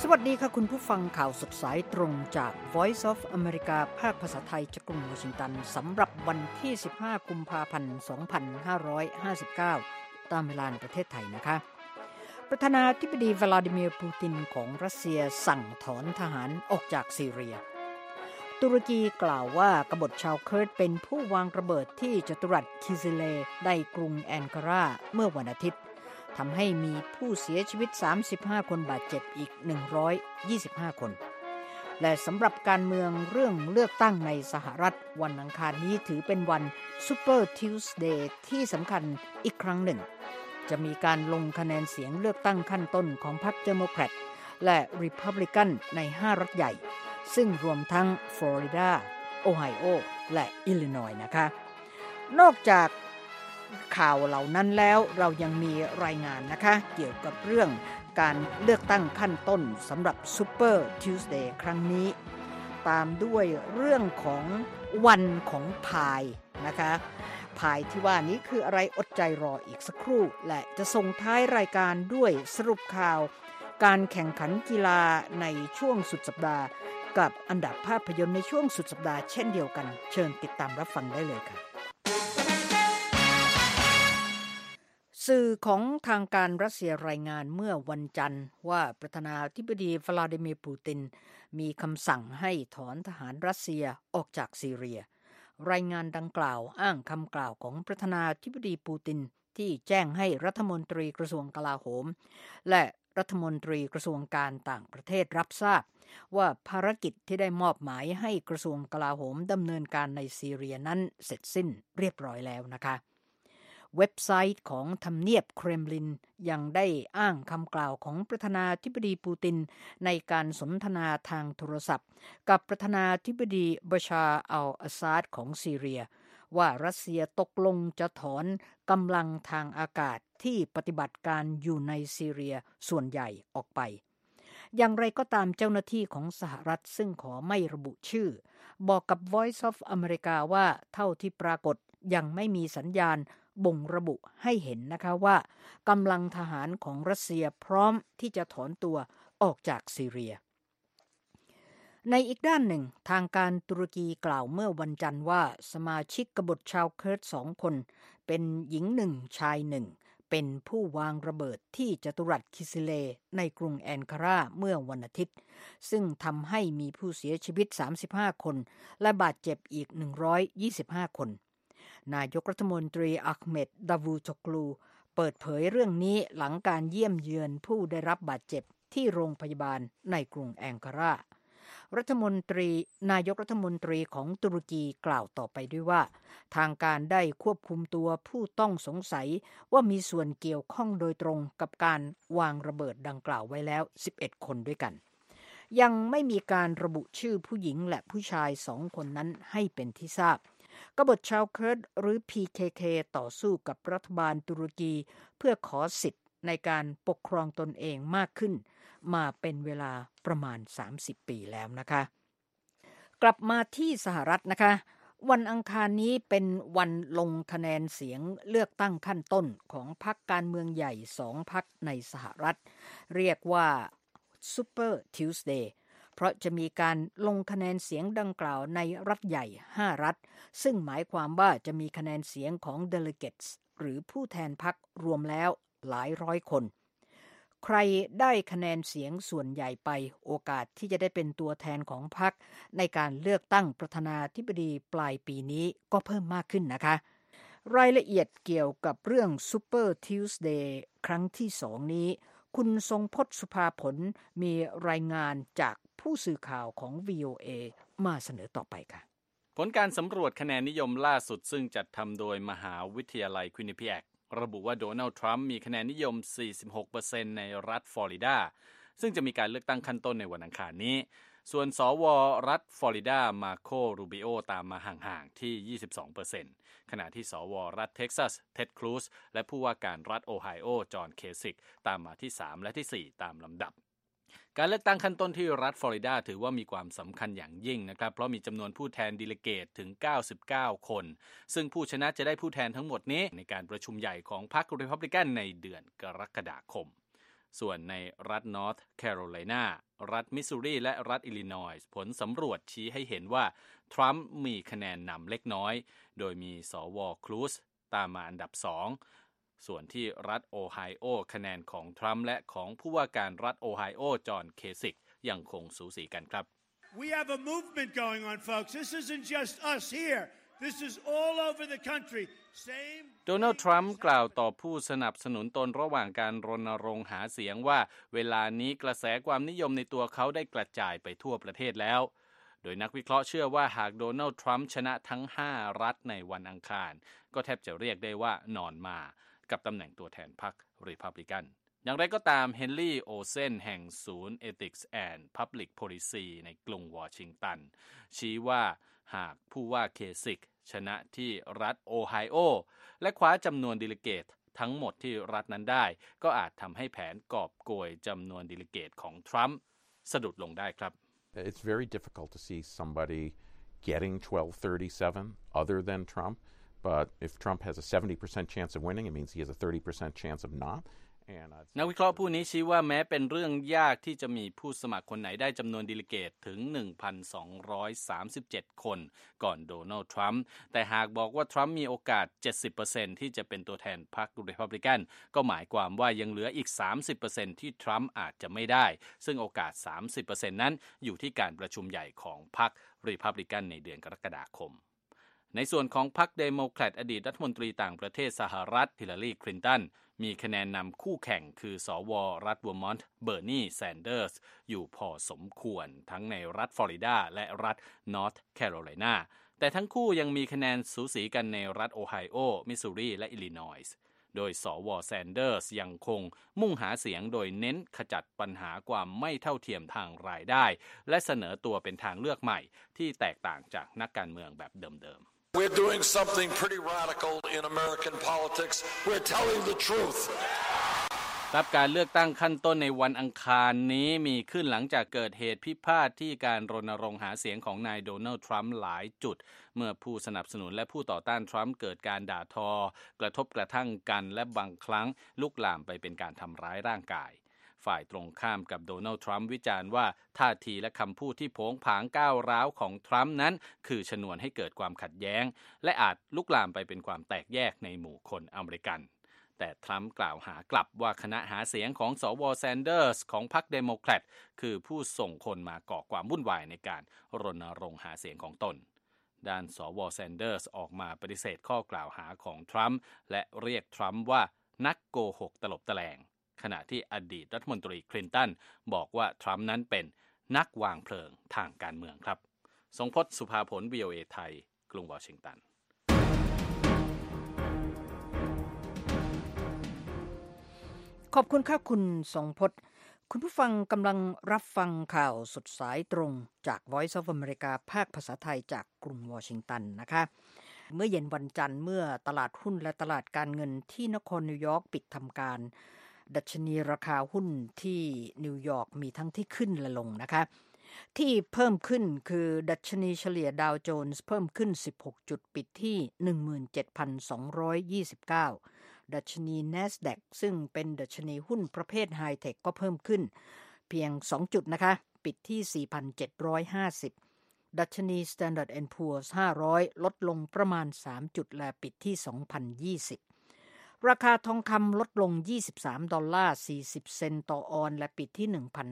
สวัสดีค่ะคุณผู้ฟังข่าวสดสายตรงจาก Voice of America ภาคภาษาไทยจากกรุงวอชิงตันสำหรับวันที่15กุมภาพันธ์2559ตามเวลาในประเทศไทยนะคะประธานาธิบดีวลาดิเมียร์ปูตินของรัสเซียสั่งถอนทหารออกจากซีเรียตุรกีกล่าวว่ากบฏชาวเคิร์ดเป็นผู้วางระเบิดที่จตุรัสคิซิเลในกรุงแองการาเมื่อวันอาทิตย์ทำให้มีผู้เสียชีวิต35คนบาดเจ็บอีก125คนและสำหรับการเมืองเรื่องเลือกตั้งในสหรัฐวันอังคารนี้ถือเป็นวัน Super Tuesday ที่สำคัญอีกครั้งหนึ่งจะมีการลงคะแนนเสียงเลือกตั้งขั้นต้นของพรรคเดโมแครตและ Republican ใน5รัฐใหญ่ซึ่งรวมทั้งฟลอริดาโอไฮโอและอิลลินอยส์นะคะนอกจากข่าวเหล่านั้นแล้วเรายังมีรายงานนะคะเกี่ยวกับเรื่องการเลือกตั้งขั้นต้นสำหรับ Super Tuesday ครั้งนี้ตามด้วยเรื่องของวันของพายนะคะพายที่ว่านี้คืออะไรอดใจรออีกสักครู่และจะส่งท้ายรายการด้วยสรุปข่าวการแข่งขันกีฬาในช่วงสุดสัปดาห์กับอันดับภาพยนตร์ในช่วงสุดสัปดาห์เช่นเดียวกันเชิญติดตามรับฟังได้เลยค่ะสื่อของทางการรัสเซียรายงานเมื่อวันจันทร์ว่าประธานาธิบดีวลาดิเมียร์ปูตินมีคำสั่งให้ถอนทหารรัสเซียออกจากซีเรียรายงานดังกล่าวอ้างคำกล่าวของประธานาธิบดีปูตินที่แจ้งให้รัฐมนตรีกระทรวงกลาโหมและรัฐมนตรีกระทรวงการต่างประเทศรับทราบว่าภารกิจที่ได้มอบหมายให้กระทรวงกลาโหมดำเนินการในซีเรียนั้นเสร็จสิ้นเรียบร้อยแล้วนะคะเว็บไซต์ของทำเนียบเครมลินยังได้อ้างคำกล่าวของประธานาธิบดีปูตินในการสนทนาทางโทรศัพท์กับประธานาธิบดีบาชาร์อัลอาซาดของซีเรียว่ารัสเซียตกลงจะถอนกำลังทางอากาศที่ปฏิบัติการอยู่ในซีเรียส่วนใหญ่ออกไปอย่างไรก็ตามเจ้าหน้าที่ของสหรัฐซึ่งขอไม่ระบุชื่อบอกกับ Voice of America ว่าเท่าที่ปรากฏยังไม่มีสัญญาณบ่งระบุให้เห็นนะคะว่ากำลังทหารของรัสเซียพร้อมที่จะถอนตัวออกจากซีเรียในอีกด้านหนึ่งทางการตุรกีกล่าวเมื่อวันจันทร์ว่าสมาชิกกบฏชาวเคิร์ด2 คนเป็นหญิง1ชาย1เป็นผู้วางระเบิดที่จตุรัสคิซิเลในกรุงแอนการาเมื่อวันอาทิตย์ซึ่งทำให้มีผู้เสียชีวิต35คนและบาดเจ็บอีก125คนนายกรัฐมนตรีอัคเมด ดาวูโตกลูเปิดเผยเรื่องนี้หลังการเยี่ยมเยือนผู้ได้รับบาดเจ็บที่โรงพยาบาลในกรุงแองการานายกรัฐมนตรีของตุรกีกล่าวต่อไปด้วยว่าทางการได้ควบคุมตัวผู้ต้องสงสัยว่ามีส่วนเกี่ยวข้องโดยตรงกับการวางระเบิดดังกล่าวไว้แล้ว11คนด้วยกันยังไม่มีการระบุชื่อผู้หญิงและผู้ชาย2คนนั้นให้เป็นที่ทราบกบฏชาวเคิร์ดหรือ PKK ต่อสู้กับรัฐบาลตุรกีเพื่อขอสิทธิ์ในการปกครองตนเองมากขึ้นมาเป็นเวลาประมาณ30 ปีแล้วนะคะกลับมาที่สหรัฐนะคะวันอังคารนี้เป็นวันลงคะแนนเสียงเลือกตั้งขั้นต้นของพรรคการเมืองใหญ่2 พรรคในสหรัฐเรียกว่า Super Tuesdayเพราะจะมีการลงคะแนนเสียงดังกล่าวในรัฐใหญ่5รัฐซึ่งหมายความว่าจะมีคะแนนเสียงของ delegates หรือผู้แทนพรรครวมแล้วหลายร้อยคนใครได้คะแนนเสียงส่วนใหญ่ไปโอกาสที่จะได้เป็นตัวแทนของพรรคในการเลือกตั้งประธานาธิบดีปลายปีนี้ก็เพิ่มมากขึ้นนะคะรายละเอียดเกี่ยวกับเรื่อง Super Tuesday ครั้งที่2นี้คุณทรงพจน์สุภาผลมีรายงานจากผู้สื่อข่าวของ VOA มาเสนอต่อไปค่ะผลการสำรวจคะแนนนิยมล่าสุดซึ่งจัดทำโดยมหาวิทยาลัยควินนิเปียกระบุว่าโดนัลด์ทรัมป์มีคะแนนนิยม 46% ในรัฐฟลอริดาซึ่งจะมีการเลือกตั้งขั้นต้นในวันอังคารนี้ส่วนสวรัฐฟลอริดามาโครูบิโอตามมาห่างๆที่ 22% ขณะที่สวรัฐเท็กซัสเท็ดครูซและผู้ว่าการรัฐโอไฮโอจอห์นเคซิกตามมาที่3และที่4ตามลำดับการเลือกตั้งขั้นต้นที่รัฐฟลอริดาถือว่ามีความสำคัญอย่างยิ่งนะครับเพราะมีจำนวนผู้แทนดิเลเกตถึง99คนซึ่งผู้ชนะจะได้ผู้แทนทั้งหมดนี้ในการประชุมใหญ่ของพรรครีพับลิกันในเดือนกรกฎาคมส่วนในรัฐ North Carolina รัฐมิสซูรีและรัฐอิลลินอยส์ผลสำรวจชี้ให้เห็นว่าทรัมป์มีคะแนนนำเล็กน้อยโดยมีสว.ครูซตามมาอันดับ2ส่วนที่รัฐโอไฮโอคะแนนของทรัมป์และของผู้ว่าการรัฐโอไฮโอจอห์นเคซิกยังคงสูสีกันครับ We have a movement going on, folks. This isn't just us here. This is all over the country. โดนัลด์ทรัมป์กล่าวต่อผู้สนับสนุนตนระหว่างการรณรงค์หาเสียงว่าเวลานี้กระแสความนิยมในตัวเขาได้กระจายไปทั่วประเทศแล้วโดยนักวิเคราะห์เชื่อว่าหากโดนัลด์ทรัมป์ชนะทั้ง5รัฐในวันอังคารก็แทบจะเรียกได้ว่านอนมากับตำแหน่งตัวแทนพรรครีพับลิกันอย่างไรก็ตามเฮนรี่โอเซนแห่งศูนย์ Ethics and Public Policy ในกรุงวอชิงตันชี้ว่าหากผู้ว่าเคซิกชนะที่รัฐโอไฮโอและคว้าจำนวนดิลิเกตทั้งหมดที่รัฐนั้นได้ก็อาจทำให้แผนกอบโกยจำนวนดิลิเกตของทรัมป์สะดุดลงได้ครับ It's very difficult to see somebody getting 1237 other than Trump, but if Trump has a 70% chance of winning, it means he has a 30% chance of not. นักวิเคราะห์ผู้นี้ชี้ว่าแม้เป็นเรื่องยากที่จะมีผู้สมัครคนไหนได้จำนวนดิลิเกตถึง 1,237 คนก่อนโดนัลด์ทรัมป์แต่หากบอกว่าทรัมป์มีโอกาส 70% ที่จะเป็นตัวแทนพรรครีพับลิกันก็หมายความว่ายังเหลืออีก 30% ที่ทรัมป์อาจจะไม่ได้ซึ่งโอกาส 30% นั้นอยู่ที่การประชุมใหญ่ของพรรครีพับลิกันในเดือนกรกฎาคมในส่วนของพรรคเดโมแครตอดีตรัฐมนตรีต่างประเทศสหรัฐฮิลลารีคลินตันมีคะแนนนำคู่แข่งคือสว.รัฐเวอร์มอนต์เบอร์นีแซนเดอร์สอยู่พอสมควรทั้งในรัฐฟลอริดาและรัฐนอร์ทแคโรไลนาแต่ทั้งคู่ยังมีคะแนนสูสีกันในรัฐโอไฮโอมิสซูรีและอิลลินอยส์โดยสว.แซนเดอร์สยังคงมุ่งหาเสียงโดยเน้นขจัดปัญหาความไม่เท่าเทียมทางรายได้และเสนอตัวเป็นทางเลือกใหม่ที่แตกต่างจากนักการเมืองแบบเดิม We're doing something pretty radical in American politics. We're telling the truth. ครับการเลือกตั้งขั้นต้นในวันอังคารนี้มีขึ้นหลังจากเกิดเหตุพิพาทที่การรณรงค์หาเสียงของนายโดนัลด์ทรัมป์หลายจุดเมื่อผู้สนับสนุนและผู้ต่อต้านทรัมป์เกิดการด่าทอกระทบกระทั่งกันและบางครั้งลุกลามไปเป็นการทำร้ายร่างกายฝ่ายตรงข้ามกับโดนัลด์ทรัมป์วิจารณ์ว่าท่าทีและคำพูดที่โผงผางก้าวร้าวของทรัมป์นั้นคือชนวนให้เกิดความขัดแย้งและอาจลุกลามไปเป็นความแตกแยกในหมู่คนอเมริกันแต่ทรัมป์กล่าวหากลับว่าคณะหาเสียงของสว.แซนเดอร์สของพรรคเดโมแครตคือผู้ส่งคนมาก่อความวุ่นวายในการรณรงค์หาเสียงของตนด้านสว.แซนเดอร์สออกมาปฏิเสธข้อกล่าวหาของทรัมป์และเรียกทรัมป์ว่านักโกหกตลบตะแลงขณะที่อดีตรัฐมนตรีคลินตันบอกว่าทรัมป์นั้นเป็นนักวางเพลิงทางการเมืองครับทรงพจน์สุภาผล VOA ไทยกรุงวอชิงตันขอบคุณค่ะคุณทรงพจน์คุณผู้ฟังกำลังรับฟังข่าวสดสายตรงจาก Voice of America ภาคภาษาไทยจากกรุงวอชิงตันนะคะเมื่อเย็นวันจันทร์เมื่อตลาดหุ้นและตลาดการเงินที่นครนิวยอร์กปิดทำการดัชนีราคาหุ้นที่นิวยอร์กมีทั้งที่ขึ้นและลงนะคะที่เพิ่มขึ้นคือดัชนีเฉลี่ยดาวโจนส์เพิ่มขึ้น16จุดปิดที่ 17,229 ดัชนี NASDAQ ซึ่งเป็นดัชนีหุ้นประเภทไฮเทคก็เพิ่มขึ้นเพียง2จุดนะคะปิดที่ 4,750 ดัชนี Standard & Poor's 500ลดลงประมาณ3จุดและปิดที่ 2,020ราคาทองคำลดลง$23.40 เซนต์ต่อออนซ์และปิดที่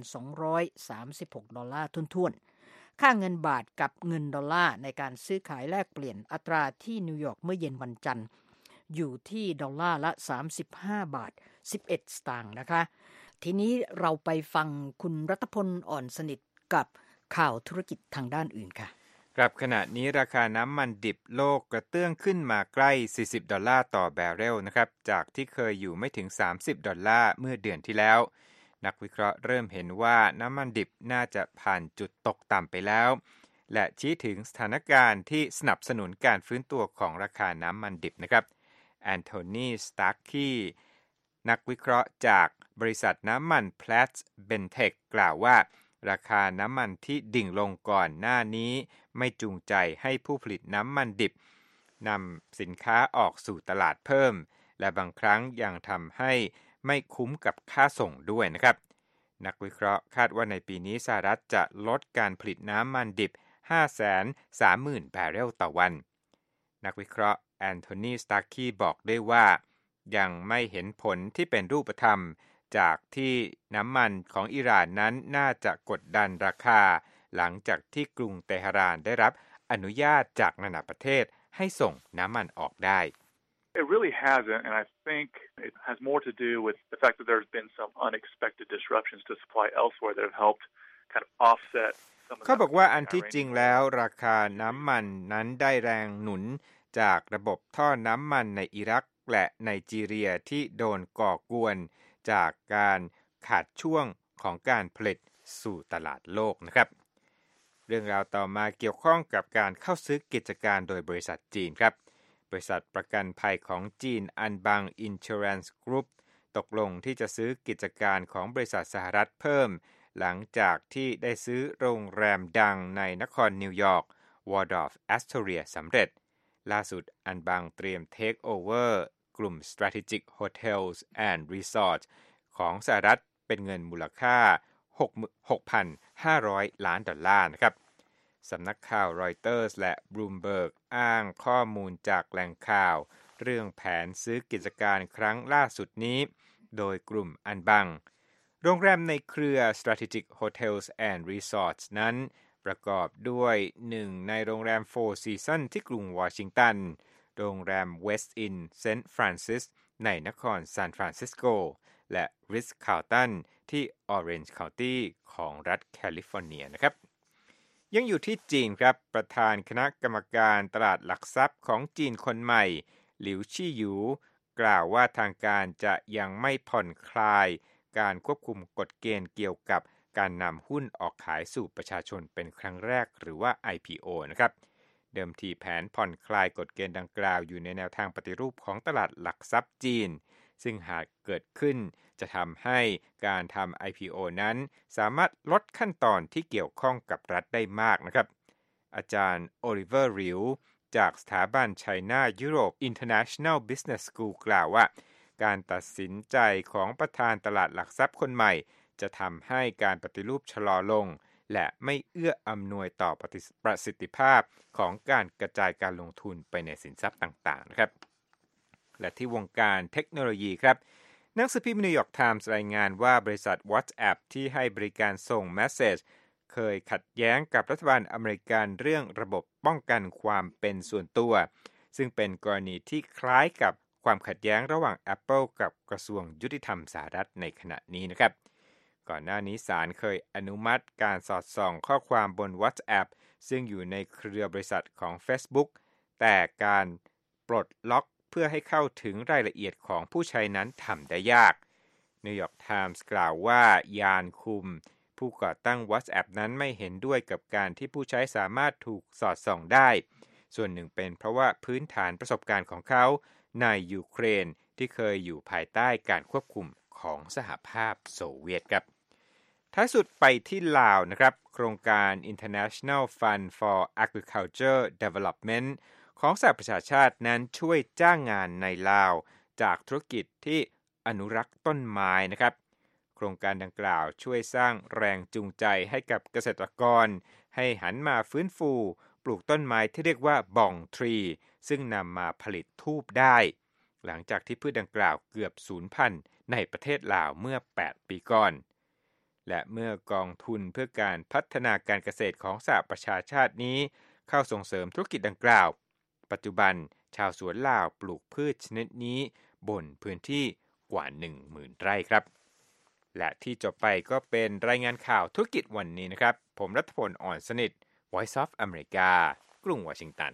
$1,236 ท้วนๆค่าเงินบาทกับเงินดอลลาร์ในการซื้อขายแลกเปลี่ยนอัตราที่นิวยอร์กเมื่อเย็นวันจันทร์อยู่ที่ดอลลาร์ละ35.11 สตางค์นะคะทีนี้เราไปฟังคุณรัตพลอ่อนสนิทกับข่าวธุรกิจทางด้านอื่นค่ะครับขณะนี้ราคาน้ำมันดิบโลกกระเตื้องขึ้นมาใกล้$40ต่อแบเรลนะครับจากที่เคยอยู่ไม่ถึง$30เมื่อเดือนที่แล้วนักวิเคราะห์เริ่มเห็นว่าน้ำมันดิบน่าจะผ่านจุดตกต่ำไปแล้วและชี้ถึงสถานการณ์ที่สนับสนุนการฟื้นตัวของราคาน้ำมันดิบนะครับแอนโทนีสตาร์คีนักวิเคราะห์จากบริษัทน้ำมัน Platts Bentek กล่าวว่าราคาน้ำมันที่ดิ่งลงก่อนหน้านี้ไม่จูงใจให้ผู้ผลิตน้ำมันดิบนำสินค้าออกสู่ตลาดเพิ่มและบางครั้งยังทำให้ไม่คุ้มกับค่าส่งด้วยนะครับนักวิเคราะห์คาดว่าในปีนี้สหรัฐจะลดการผลิตน้ำมันดิบ 530,000 บาร์เรลต่อวันนักวิเคราะห์แอนโทนี สตาร์คีบอกได้ว่ายังไม่เห็นผลที่เป็นรูปธรรมจากที่น้ำมันของอิหร่านนั้นน่าจะกดดันราคาหลังจากที่กรุงเตหะรานได้รับอนุญาตจากนานาประเทศให้ส่งน้ำมันออกได้ It really hasn't, and I think it has more to do with the fact that there's been some unexpected disruptions to supply elsewhere that have helped kind of offset some of that. เขาบอกว่าอันที่จริงแล้วราคาน้ำมันนั้นได้แรงหนุนจากระบบท่อน้ำมันในอิรักและไนจีเรียที่โดนก่อกวนจากการขาดช่วงของการผลิตสู่ตลาดโลกนะครับเรื่องราวต่อมาเกี่ยวข้องกับการเข้าซื้อกิจการโดยบริษัทจีนครับบริษัทประกันภัยของจีนอันบัง Insurance Group ตกลงที่จะซื้อกิจการของบริษัทสหรัฐเพิ่มหลังจากที่ได้ซื้อโรงแรมดังในนครนิวยอร์ก Waldorf Astoria สำเร็จล่าสุดอันบังเตรียม Take Over กลุ่ม Strategic Hotels and Resorts ของสหรัฐเป็นเงินมูลค่า 6,500 ล้านดอลลาร์นะครับสำนักข่าวรอยเตอร์สและบลูมเบิร์กอ้างข้อมูลจากแหล่งข่าวเรื่องแผนซื้อกิจการครั้งล่าสุดนี้โดยกลุ่มอันบังโรงแรมในเครือ Strategic Hotels and Resorts นั้นประกอบด้วยหนึ่งในโรงแรม Four Seasons ที่กรุงวอชิงตันโรงแรม West Inn St. Francis ในนครซานฟรานซิสโกและ Ritz-Carlton ที่ Orange County ของรัฐแคลิฟอร์เนียนะครับยังอยู่ที่จีนครับประธานคณะกรรมการตลาดหลักทรัพย์ของจีนคนใหม่หลิวชี่หยูกล่าวว่าทางการจะยังไม่ผ่อนคลายการควบคุมกฎเกณฑ์เกี่ยวกับการนำหุ้นออกขายสู่ประชาชนเป็นครั้งแรกหรือว่า IPO นะครับเดิมทีแผนผ่อนคลายกฎเกณฑ์ดังกล่าวอยู่ในแนวทางปฏิรูปของตลาดหลักทรัพย์จีนซึ่งหากเกิดขึ้นจะทำให้การทำ IPO นั้นสามารถลดขั้นตอนที่เกี่ยวข้องกับรัฐได้มากนะครับอาจารย์โอลิเวอร์ริวจากสถาบัน China Europe International Business School กล่าวว่าการตัดสินใจของประธานตลาดหลักทรัพย์คนใหม่จะทำให้การปฏิรูปชะลอลงและไม่เอื้ออำนวยต่อประสิทธิภาพของการกระจายการลงทุนไปในสินทรัพย์ต่างๆนะครับและที่วงการเทคโนโลยีครับหนังสือพิมพ์นิวยอร์กไทมส์รายงานว่าบริษัท WhatsApp ที่ให้บริการส่งเมสเสจเคยขัดแย้งกับรัฐบาลอเมริกันเรื่องระบบป้องกันความเป็นส่วนตัวซึ่งเป็นกรณีที่คล้ายกับความขัดแย้งระหว่าง Apple กับกระทรวงยุติธรรมสหรัฐในขณะนี้นะครับก่อนหน้านี้ศาลเคยอนุมัติการสอดส่องข้อความบน WhatsApp ซึ่งอยู่ในเครือบริษัทของ Facebook แต่การปลดล็อกเพื่อให้เข้าถึงรายละเอียดของผู้ใช้นั้นทำได้ยากนิวยอร์กไทมส์กล่าวว่ายานคุมผู้ก่อตั้ง WhatsApp นั้นไม่เห็นด้วยกับการที่ผู้ใช้สามารถถูกสอดส่องได้ส่วนหนึ่งเป็นเพราะว่าพื้นฐานประสบการณ์ของเขาในยูเครนที่เคยอยู่ภายใต้การควบคุมของสหภาพโซเวียตครับท้ายสุดไปที่ลาวนะครับโครงการ International Fund for Agriculture Development ของสหประชาชาตินั้นช่วยจ้างงานในลาวจากธุรกิจที่อนุรักษ์ต้นไม้นะครับโครงการดังกล่าวช่วยสร้างแรงจูงใจให้กับเกษตรกรให้หันมาฟื้นฟูปลูกต้นไม้ที่เรียกว่าบ่องทรีซึ่งนำมาผลิตธูปได้หลังจากที่พืชดังกล่าวเกือบสูญพันธุ์ในประเทศลาวเมื่อ8ปีก่อนและเมื่อกองทุนเพื่อการพัฒนาการเกษตรของสหประชาชาตินี้เข้าส่งเสริมธุรกิจดังกล่าวปัจจุบันชาวสวนลาวปลูกพืชชนิดนี้บนพื้นที่กว่า 10,000 ไร่ครับและที่จบไปก็เป็นรายงานข่าวธุรกิจวันนี้นะครับผมรัฐพล อ่อนสนิท Voice of America กรุงวอชิงตัน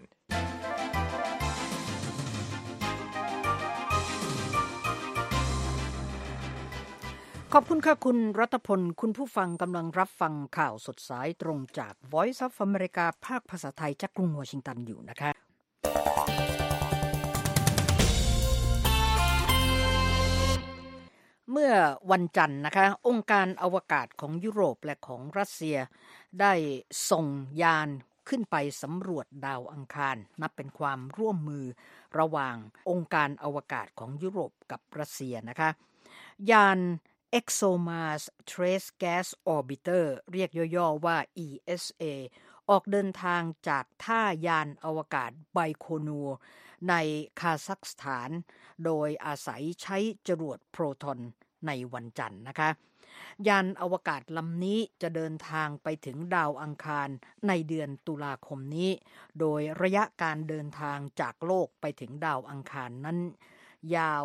ขอบคุณค่ะคุณรัตพลคุณผู้ฟังกำลังรับฟังข่าวสดสายตรงจาก Voice of America ภาคภาษาไทยจากกรุงวอชิงตันอยู่นะคะเมื่อวันจันทร์นะคะองค์การอวกาศของยุโรปและของรัสเซียได้ส่งยานขึ้นไปสำรวจดาวอังคารนับเป็นความร่วมมือระหว่างองค์การอวกาศของยุโรปกับรัสเซียนะคะยาน ExoMars Trace Gas Orbiter เรียกย่อๆว่า ESA ออกเดินทางจากท่ายานอวกาศไบโคนูร์ในคาซัคสถานโดยอาศัยใช้จรวดโปรตอนในวันจันทร์นะคะยานอวกาศลำนี้จะเดินทางไปถึงดาวอังคารในเดือนตุลาคมนี้โดยระยะการเดินทางจากโลกไปถึงดาวอังคารนั้นยาว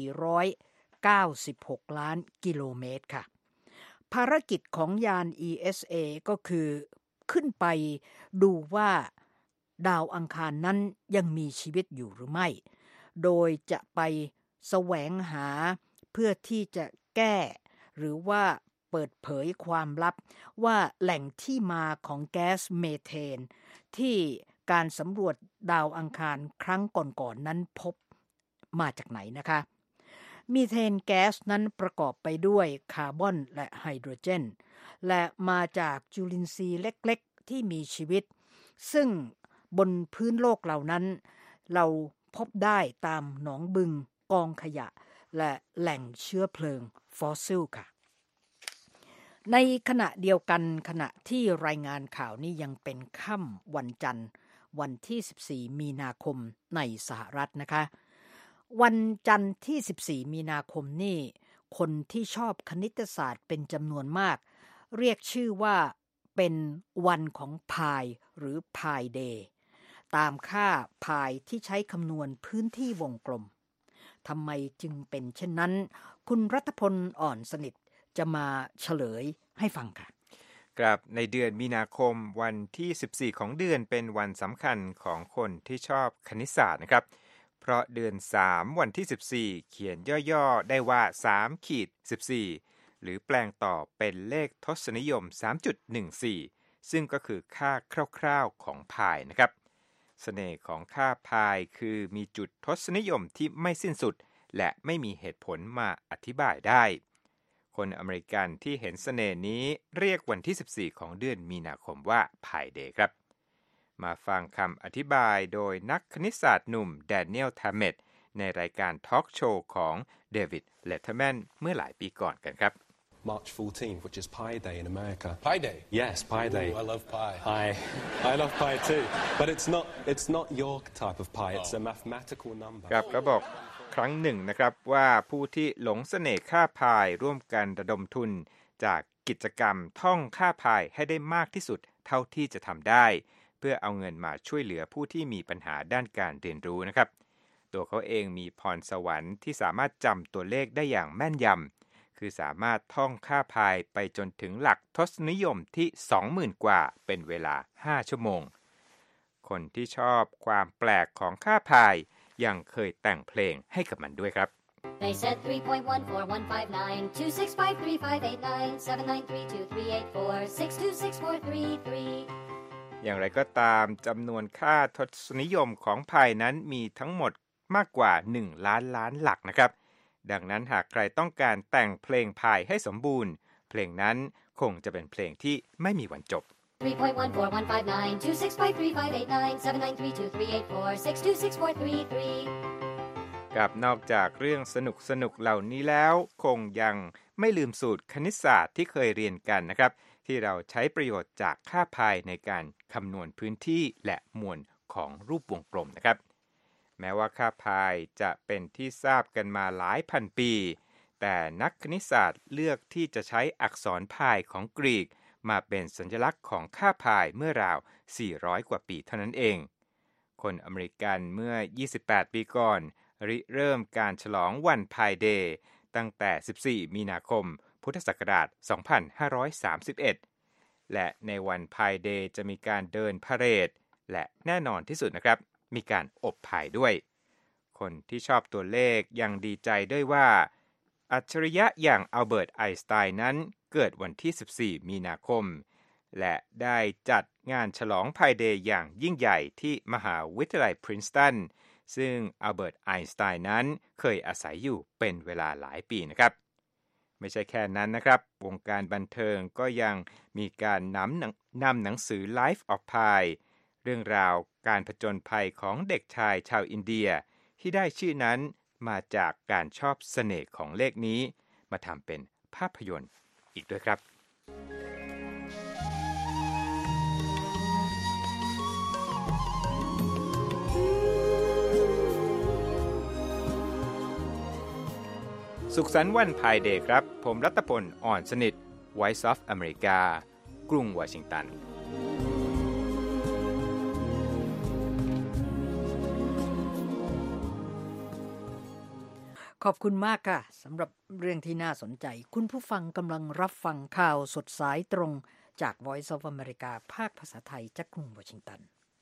496 ล้านกิโลเมตรค่ะภารกิจของยาน ESA ก็คือขึ้นไปดูว่าดาวอังคารนั้นยังมีชีวิตอยู่หรือไม่โดยจะไปแสวงหาเพื่อที่จะแก้หรือว่าเปิดเผยความลับว่าแหล่งที่มาของแก๊สเมเทนที่การสำรวจดาวอังคารครั้งก่อนๆนั้นพบมาจากไหนนะคะมีเทนแก๊สนั้นประกอบไปด้วยคาร์บอนและไฮโดรเจนและมาจากจุลินทรีย์เล็กๆที่มีชีวิตซึ่งบนพื้นโลกเหล่านั้นเราพบได้ตามหนองบึงกองขยะและแหล่งเชื้อเพลิงฟอสซิลค่ะในขณะเดียวกันขณะที่รายงานข่าวนี้ยังเป็นค่ำวันจันทร์วันที่14มีนาคมในสหรัฐนะคะวันจันทร์ที่14มีนาคมนี่คนที่ชอบคณิตศาสตร์เป็นจำนวนมากเรียกชื่อว่าเป็นวันของพายหรือพายเดย์ตามค่าพายที่ใช้คำนวณพื้นที่วงกลมทำไมจึงเป็นเช่นนั้นคุณรัตพลอ่อนสนิทจะมาเฉลยให้ฟังค่ะครับในเดือนมีนาคมวันที่14ของเดือนเป็นวันสำคัญของคนที่ชอบคณิตศาสตร์นะครับเพราะเดือน3วันที่14เขียนย่อๆได้ว่า3-14หรือแปลงต่อเป็นเลขทศนิยม 3.14 ซึ่งก็คือค่าคร่าวๆของพายนะครับเสน่ห์ของค่าพายคือมีจุดทศนิยมที่ไม่สิ้นสุดและไม่มีเหตุผลมาอธิบายได้คนอเมริกันที่เห็นเสน่ห์นี้เรียกวันที่14ของเดือนมีนาคมว่าพายเดย์ครับมาฟังคำอธิบายโดยนักคณิตศาสตร์หนุ่มแดเนียล ทาเมตในรายการทอล์กโชว์ของเดวิด เลเทอร์แมนเมื่อหลายปีก่อนกันครับ March 14th, which is Pi Day in America. Pi Day? Yes, Pi Day. Ooh, I love pie. I love pie too. But it's not your type of pie. It's a mathematical number. ครับก็บอกครั้งหนึ่งนะครับว่าผู้ที่หลงเสน่ห์ค่าพายร่วมกันระดมทุนจากกิจกรรมท่องค่าพายให้ได้มากที่สุดเท่าที่จะทำได้เพื่อเอาเงินมาช่วยเหลือผู้ที่มีปัญหาด้านการเรียนรู้นะครับตัวเขาเองมีพรสวรรค์ที่สามารถจำตัวเลขได้อย่างแม่นยำคือสามารถท่องค่าพายไปจนถึงหลักทศนิยมที่ 20,000 กว่าเป็นเวลา5ชั่วโมงคนที่ชอบความแปลกของค่าพายยังเคยแต่งเพลงให้กับมันด้วยครับ They said 3.14159 2653589 7932384 6266433 อย่างไรก็ตามจำนวนค่าทศนิยมของพายนั้นมีทั้งหมดมากกว่า1ล้านล้านหลักนะครับดังนั้นหากใครต้องการแต่งเพลงพายให้สมบูรณ์เพลงนั้นคงจะเป็นเพลงที่ไม่มีวันจบ 3.14159 2653589 7932384 6266433 กับนอกจากเรื่องสนุกเหล่านี้แล้วคงยังไม่ลืมสูตรคณิตศาสตร์ที่เคยเรียนกันนะครับที่เราใช้ประโยชน์จากค่าพายในการคำนวณพื้นที่และมวลของรูปวงกลมนะครับแม้ว่าค่าพายจะเป็นที่ทราบกันมาหลายพันปีแต่นักคณิตศาสตร์เลือกที่จะใช้อักษรพายของกรีกมาเป็นสัญลักษณ์ของค่าพายเมื่อราว400กว่าปีเท่านั้นเองคนอเมริกันเมื่อ28ปีก่อนริเริ่มการฉลองวันพายเดย์ตั้งแต่14มีนาคมพุทธศักราช2531และในวันพายเดย์จะมีการเดินพาเหรดและแน่นอนที่สุดนะครับมีการอบพายด้วยคนที่ชอบตัวเลขยังดีใจด้วยว่าอัจฉริยะอย่างอัลเบิร์ตไอน์สไตน์นั้นเกิดวันที่14มีนาคมและได้จัดงานฉลองพายเดย์อย่างยิ่งใหญ่ที่มหาวิทยาลัยพรินสตันซึ่งอัลเบิร์ตไอน์สไตน์นั้นเคยอาศัยอยู่เป็นเวลาหลายปีนะครับไม่ใช่แค่นั้นนะครับวงการบันเทิงก็ยังมีการนำหนังสือ Life of Pi เรื่องราวการผจญภัยของเด็กชายชาวอินเดียที่ได้ชื่อนั้นมาจากการชอบเสน่ห์ของเลขนี้มาทำเป็นภาพยนตร์อีกด้วยครับสุขสันต์วันพายเดย์ครับผมรัตพลอ่อนสนิท Voice of America กรุงวอชิงตันขอบคุณมากค่ะสำหรับเรื่องที่น่าสนใจคุณผู้ฟังกำลังรับฟังข่าวสดสายตรงจาก Voice of America ภาคภาษาไทยจากกรุงวอชิงตัน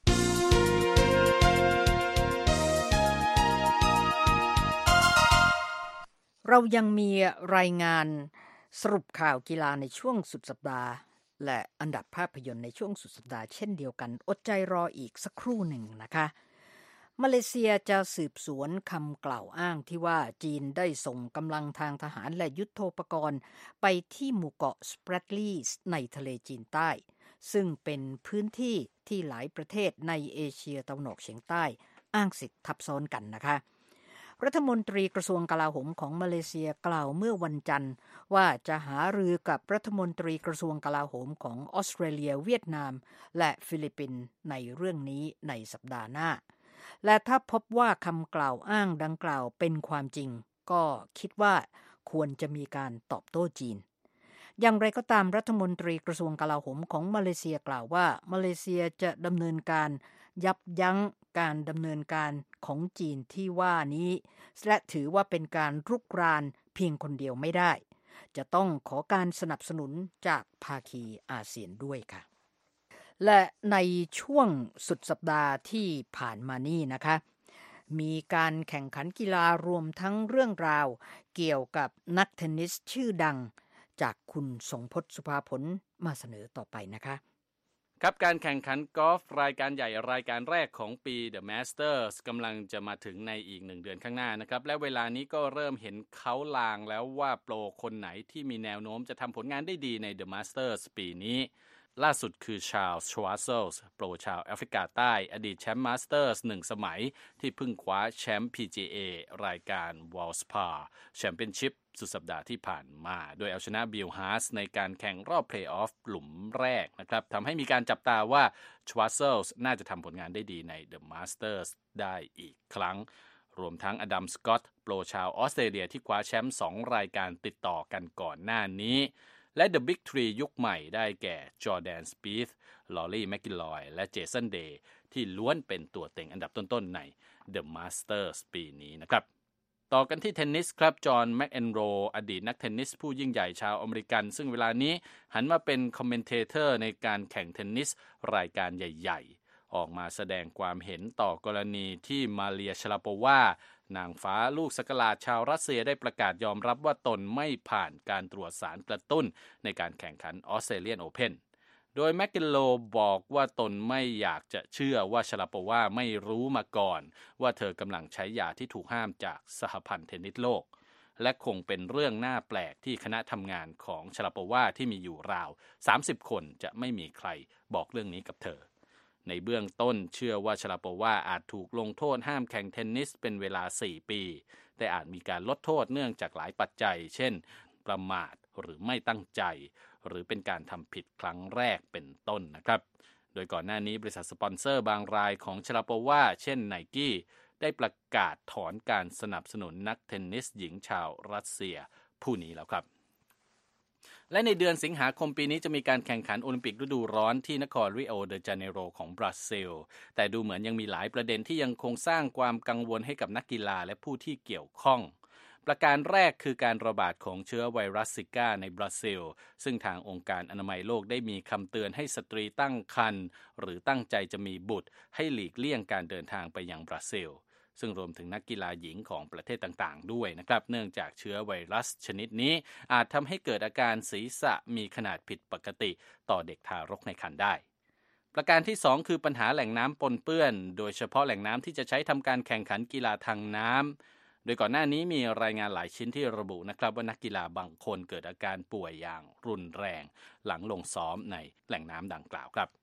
เรายังมีรายงานสรุปข่าวกีฬาในช่วงสุดสัปดาห์และอันดับภาพยนตร์ในช่วงสุดสัปดาห์เช่นเดียวกันอดใจรออีกสักครู่หนึ่งนะคะมาเลเซียจะสืบสวนคำกล่าวอ้างที่ว่าจีนได้ส่งกำลังทางทหารและยุทโธปกรณ์ไปที่หมู่เกาะสเปรดลีสในทะเลจีนใต้ซึ่งเป็นพื้นที่ที่หลายประเทศในเอเชียตะวันออกเฉียงใต้อ้างสิทธิ์ทับซ้อนกันนะคะรัฐมนตรีกระทรวงกลาโหมของมาเลเซียกล่าวเมื่อวันจันทร์ว่าจะหารือกับรัฐมนตรีกระทรวงกลาโหมของออสเตรเลียเวียดนามและฟิลิปปินส์ในเรื่องนี้ในสัปดาห์หน้าและถ้าพบว่าคำกล่าวอ้างดังกล่าวเป็นความจริงก็คิดว่าควรจะมีการตอบโต้จีนอย่างไรก็ตามรัฐมนตรีกระทรวงกลาโหมของมาเลเซียกล่าวว่ามาเลเซียจะดำเนินการยับยั้งการดำเนินการของจีนที่ว่านี้และถือว่าเป็นการรุกรานเพียงคนเดียวไม่ได้จะต้องขอการสนับสนุนจากภาคีอาเซียนด้วยค่ะและในช่วงสุดสัปดาห์ที่ผ่านมานี่นะคะมีการแข่งขันกีฬารวมทั้งเรื่องราวเกี่ยวกับนักเทนนิสชื่อดังจากคุณสงพจน์สุภาผลมาเสนอต่อไปนะคะครับการแข่งขันกอล์ฟรายการใหญ่รายการแรกของปี The Masters กำลังจะมาถึงในอีก1 เดือนข้างหน้านะครับและเวลานี้ก็เริ่มเห็นเขาลางแล้วว่าโปรคนไหนที่มีแนวโน้มจะทำผลงานได้ดีใน The Masters ปีนี้ล่าสุดคือชาร์ลส์ ชวาร์เซลส์โปรชาวแอฟริกาใต้อดีตแชมป์มาสเตอร์ส1 สมัยที่เพิ่งคว้าแชมป์ PGA รายการ Valspar Championship สุดสัปดาห์ที่ผ่านมาโดยเอาชนะบิลฮาร์สในการแข่งรอบเพลย์ออฟหลุมแรกนะครับทำให้มีการจับตาว่าชวาร์เซลส์น่าจะทำผลงานได้ดีใน The Masters ได้อีกครั้งรวมทั้งอดัม สกอตต์โปรชาวออสเตรเลียที่คว้าแชมป์2 รายการติดต่อกันก่อนหน้านี้และ The Big Three ยุคใหม่ได้แก่จอร์แดน สปีธ ลอรี่ แมคกิลอยและเจสัน เดย์ที่ล้วนเป็นตัวเต็งอันดับต้นๆใน The Masters ปีนี้นะครับต่อกันที่เทนนิสครับจอห์น แมคเอนโรอดีตนักเทนนิสผู้ยิ่งใหญ่ชาวอเมริกันซึ่งเวลานี้หันมาเป็นคอมเมนเทเตอร์ในการแข่งเทนนิสรายการใหญ่ๆออกมาแสดงความเห็นต่อกรณีที่มาเรีย ชลาโปวานางฟ้าลูกสักหลาดชาวรัสเซียได้ประกาศยอมรับว่าตนไม่ผ่านการตรวจสารกระตุ้นในการแข่งขันออสเตรเลียนโอเพ่นโดยแมคเคนโลบอกว่าตนไม่อยากจะเชื่อว่าชลาโปวาไม่รู้มาก่อนว่าเธอกำลังใช้ยาที่ถูกห้ามจากสหพันธ์เทนนิสโลกและคงเป็นเรื่องน่าแปลกที่คณะทำงานของชลาโปวาที่มีอยู่ราว30 คนจะไม่มีใครบอกเรื่องนี้กับเธอในเบื้องต้นเชื่อว่าชลาโปวาอาจถูกลงโทษห้ามแข่งเทนนิสเป็นเวลา4 ปีแต่อาจมีการลดโทษเนื่องจากหลายปัจจัยเช่นประมาทหรือไม่ตั้งใจหรือเป็นการทำผิดครั้งแรกเป็นต้นนะครับโดยก่อนหน้านี้บริษัทสปอนเซอร์บางรายของชลาโปวาเช่นไนกี้ได้ประกาศถอนการสนับสนุนนักเทนนิสหญิงชาวรัสเซียผู้นี้แล้วครับและในเดือนสิงหาคมปีนี้จะมีการแข่งขันโอลิมปิกฤดูร้อนที่นครริโอเดจาเนโรของบราซิลแต่ดูเหมือนยังมีหลายประเด็นที่ยังคงสร้างความกังวลให้กับนักกีฬาและผู้ที่เกี่ยวข้องประการแรกคือการระบาดของเชื้อไวรัสซิก้าในบราซิลซึ่งทางองค์การอนามัยโลกได้มีคำเตือนให้สตรีตั้งครรภ์หรือตั้งใจจะมีบุตรให้หลีกเลี่ยงการเดินทางไปยังบราซิลซึ่งรวมถึงนักกีฬาหญิงของประเทศต่างๆด้วยนะครับเนื่องจากเชื้อไวรัสชนิดนี้อาจทำให้เกิดอาการศีรษะมีขนาดผิดปกติต่อเด็กทารกในครรภ์ได้ประการที่2คือปัญหาแหล่งน้ำปนเปื้อนโดยเฉพาะแหล่งน้ำที่จะใช้ทำการแข่งขันกีฬาทางน้ำโดยก่อนหน้านี้มีรายงานหลายชิ้นที่ระบุนะครับว่านักกีฬาบางคนเกิดอาการป่วยอย่างรุนแรงหลังลงซ้อมในแหล่งน้ำดังกล่าวครับ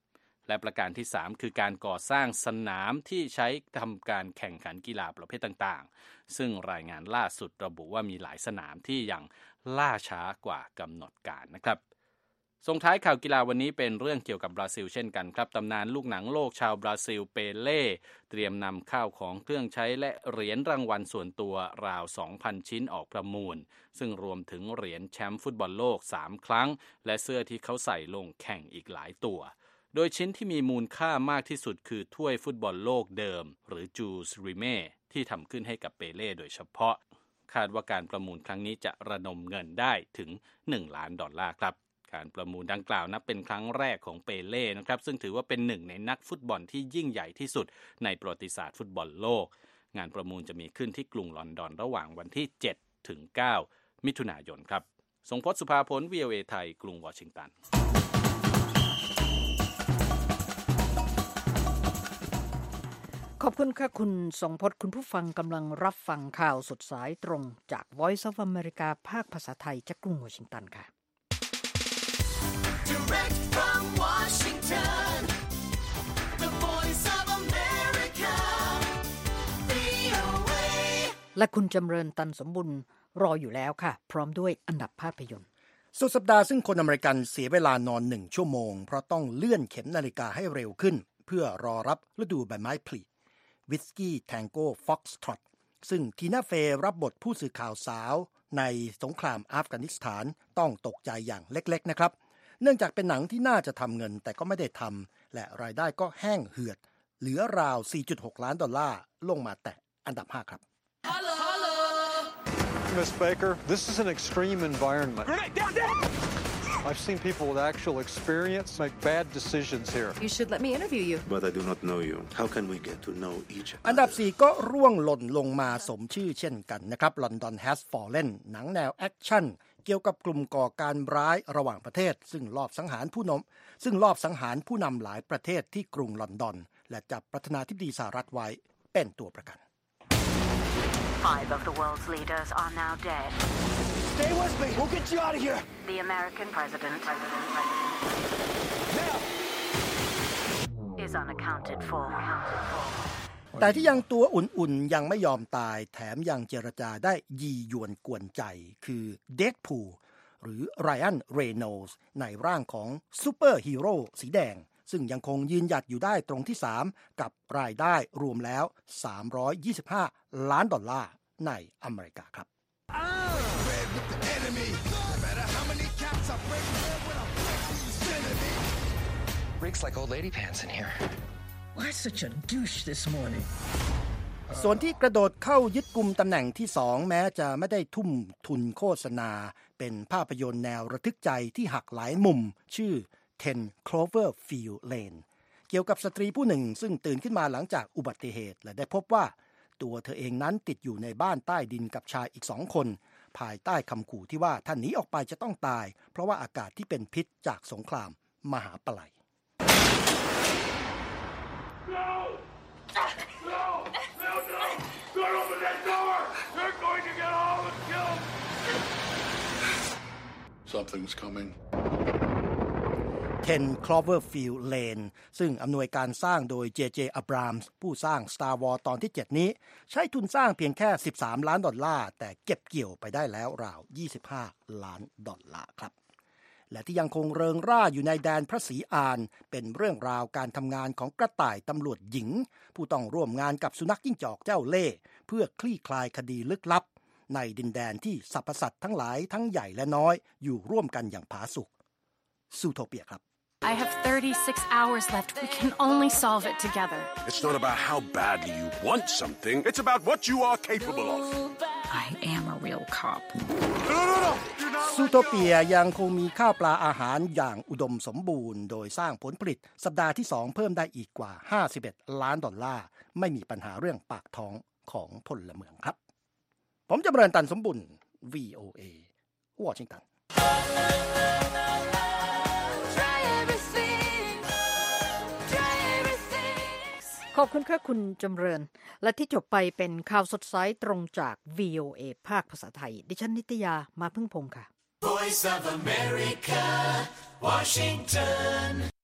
และประการที่3คือการก่อสร้างสนามที่ใช้ทำการแข่งขันกีฬาประเภทต่างๆซึ่งรายงานล่าสุดระบุว่ามีหลายสนามที่ยังล่าช้ากว่ากำหนดการนะครับส่งท้ายข่าวกีฬาวันนี้เป็นเรื่องเกี่ยวกับบราซิลเช่นกันครับตำนานลูกหนังโลกชาวบราซิลเปเล่เตรียมนำข้าวของเครื่องใช้และเหรียญรางวัลส่วนตัวราว 2,000 ชิ้นออกประมูลซึ่งรวมถึงเหรียญแชมป์ฟุตบอลโลก3ครั้งและเสื้อที่เขาใส่ลงแข่งอีกหลายตัวโดยชิ้นที่มีมูลค่ามากที่สุดคือถ้วยฟุตบอลโลกเดิมหรือจูสริเม่ที่ทำขึ้นให้กับเปเล่โดยเฉพาะคาดว่าการประมูลครั้งนี้จะระดมเงินได้ถึง$1 ล้านครับการประมูลดังกล่าวนับเป็นครั้งแรกของเปเล่นะครับซึ่งถือว่าเป็นหนึ่งในนักฟุตบอลที่ยิ่งใหญ่ที่สุดในประวัติศาสตร์ฟุตบอลโลกงานประมูลจะมีขึ้นที่กรุงลอนดอนระหว่างวันที่7ถึง9มิถุนายนครับทรงพจน์สุภาพล VOA ไทยกรุงวอชิงตันขอบคุณค่ะคุณทรงพจน์คุณผู้ฟังกำลังรับฟังข่าวสดสายตรงจาก Voice of America ภาคภาษาไทยจากกรุงวอชิงตันค่ะ Direct from Washington, the Voice of America, VOA. และคุณจำเริญตันสมบุญรออยู่แล้วค่ะพร้อมด้วยอันดับภาพยนตร์สุดสัปดาห์ซึ่งคนอเมริกันเสียเวลานอน1ชั่วโมงเพราะต้องเลื่อนเข็มนาฬิกาให้เร็วขึ้นเพื่อรอรับฤดูใบไม้ผลิวิสกี้แทงโก้ฟ็อกซ์ทรอตซึ่งทีน่าเฟย์รับบทผู้สื่อข่าวสาวในสงครามอัฟกานิสถานต้องตกใจอย่างเล็กๆนะครับเนื่องจากเป็นหนังที่น่าจะทำเงินแต่ก็ไม่ได้ทำและรายได้ก็แห้งเหือดเหลือราว $4.6 ล้านลงมาแตะอันดับ 5 ครับ Miss Baker, this is an extreme environment. I've seen people with actual experience make bad decisions here. You should let me interview you. But I do not know you. How can we get to know each other? อันดับ 4 ก็ร่วงหล่นลงมาสมชื่อเช่นกันนะครับ London Has Fallen หนังแนวแอคชั่นเกี่ยวกับกลุ่มก่อการร้ายระหว่างประเทศซึ่งลอบสังหารผู้นำหลายประเทศที่กรุงลอนดอนและจับประธานาธิบดีสหรัฐไว้เป็นตัวประกัน 5 of the world's leaders are now dead. Stay with me. We'll get you out of here. The American president is unaccounted for. แต่ที่ยังตัวอุ่นๆยังไม่ยอมตายแถมยังเจรจาได้ยียวนกวนใจคือเดดพูลหรือไรอันเรโนลส์ในร่างของซูเปอร์ฮีโร่สีแดงซึ่งยังคงยืนหยัดอยู่ได้ตรงที่3กับรายได้รวมแล้ว$325 ล้านในอเมริกาครับ Rick's like old lady pants in here. Why such a douche this morning? ส่วนที่กระโดดเข้ายึดกุมตำแหน่งที่2แม้จะไม่ได้ทุ่มทุนโฆษณาเป็นภาพยนตร์แนวระทึกใจที่หักหลายมุมชื่อ 10 Cloverfield Lane เกี่ยวกับสตรีผู้หนึ่งซึ่งตื่นขึ้นมาหลังจากอุบัติเหตุและได้พบว่าตัวเธอเองนั้นติดอยู่ในบ้านใต้ดินกับชายอีก2คนภายใต้คำขู่ที่ว่าถ้าหนีออกไปจะต้องตายเพราะว่าอากาศที่เป็นพิษจากสงครามมหาปลัย Don't open that door! They're going to get all the kills! Something's coming. 10 Cloverfield Lane ซึ่งอำนวยการสร้างโดย J.J. Abrams ผู้สร้าง Star Wars ตอนที่ 7 นี้ใช้ทุนสร้างเพียงแค่$13 ล้านแต่เก็บเกี่ยวไปได้แล้วราว$25 ล้านครับและที่ยังคงเริงร่าอยู่ในแดนพระศรีอานเป็นเรื่องราวการทำงานของกระต่ายตำรวจหญิงผู้ต้องร่วมงานกับสุนัขจิ้งจอกเจ้าเล่ห์เพื่อคลี่คลายคดีลึกลับในดินแดนที่สรรพสัตว์ทั้งหลายทั้งใหญ่และน้อยอยู่ร่วมกันอย่างผาสุกซูโทเปียครับ I have 36 hours left. We can only solve it together. It's not about how badly you want something. It's about what you are capable of. I am a real cop. No. ซูโทเปียยังคงมีข้าวปลาอาหารอย่างอุดมสมบูรณ์โดยสร้างผลผลิตสัปดาห์ที่2เพิ่มได้อีกกว่า$51 ล้านไม่มีปัญหาเรื่องปากท้องของพลเมืองครับผมจำเริญตันสมบุญ VOA วอชิงตันขอบคุณค่ะคุณจำเริญและที่จบไปเป็นข่าวสดสายตรงจาก VOA ภาคภาษาไทยดิฉันนิตยามาพึ่งพงษ์ค่ะ Voice of America, Washington